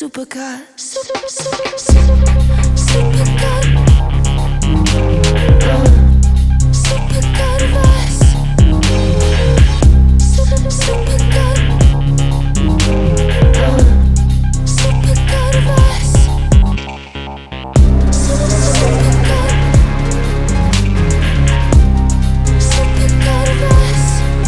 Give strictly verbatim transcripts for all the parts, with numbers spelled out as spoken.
supercar, super, super, super, supercar, uh, supercar vas, super, supercar, uh, supercar vas, supercar, supercar vas,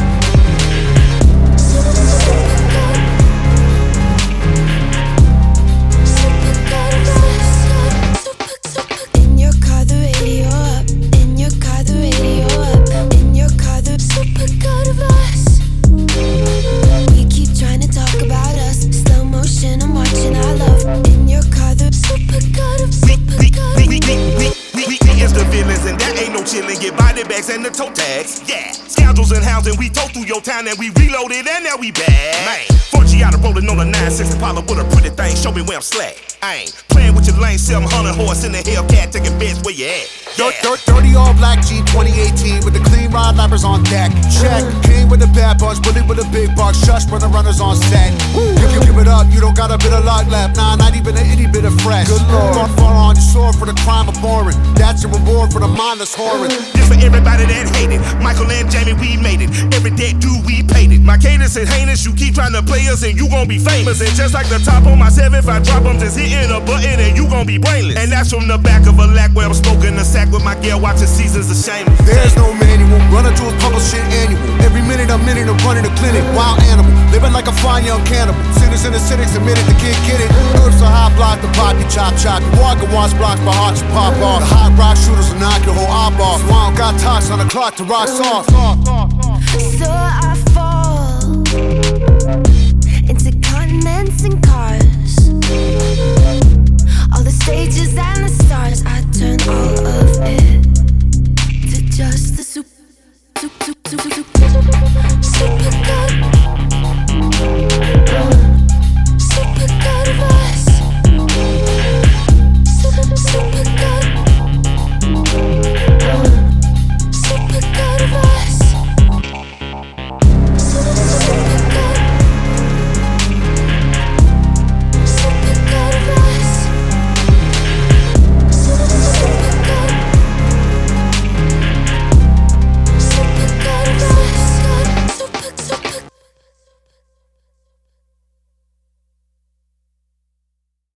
supercar. In your car, the radio up. In your car, the radio up. In your car, the supercar vas. We keep trying to talk about us. Slow motion, I'm watching our love. In your car, the supercar, supercar. We, we, we, we, we, we, we is the villains, and that ain't no chillin'. Get body bags and the toe tags. Yeah, scoundrels and hounds, and we towed through your town, and we reloaded, and now we back. Man, four G out of rolling on a nine six Impala with a pretty thing. Show me where I'm slack. I ain't playing with your lane, seven hundred horse in the Hellcat, taking bets where you at. Yeah. Dirt, dirt, dirty all black G twenty eighteen with the clean rod lappers on deck. Check. King with the bad bunch, Willie with the big bucks. Shush when the runners on set. You can give it up, you don't got a bit of luck left. Nah, not even an itty bit of fresh. Good lord. Far, far on your sword for the crime of boring. That's your reward for the mindless whoring. This for everybody that hated. Michael and Jamie, we made it. Every debt due, we paid it. My cadence is heinous, you keep trying to play us and you gon' be famous. And just like the top on my seven, if I drop them, just hitting a button and you gon' be brainless. And that's from the back of a lack where I'm smoking a sack with my girl watching Seasons of Shameless. There's no manual, running to his public shit annual. Every minute I'm minute I'm running a clinic. Wild animal, living like a fine young cannibal. Sinners in the cynics admitted the kid get it. Herbs are hot block, the poppy chop chop. The walker watch blocks by heart you pop off. The hot rock shooters will knock your whole op off. Swamp got tox on the clock to rock soft. So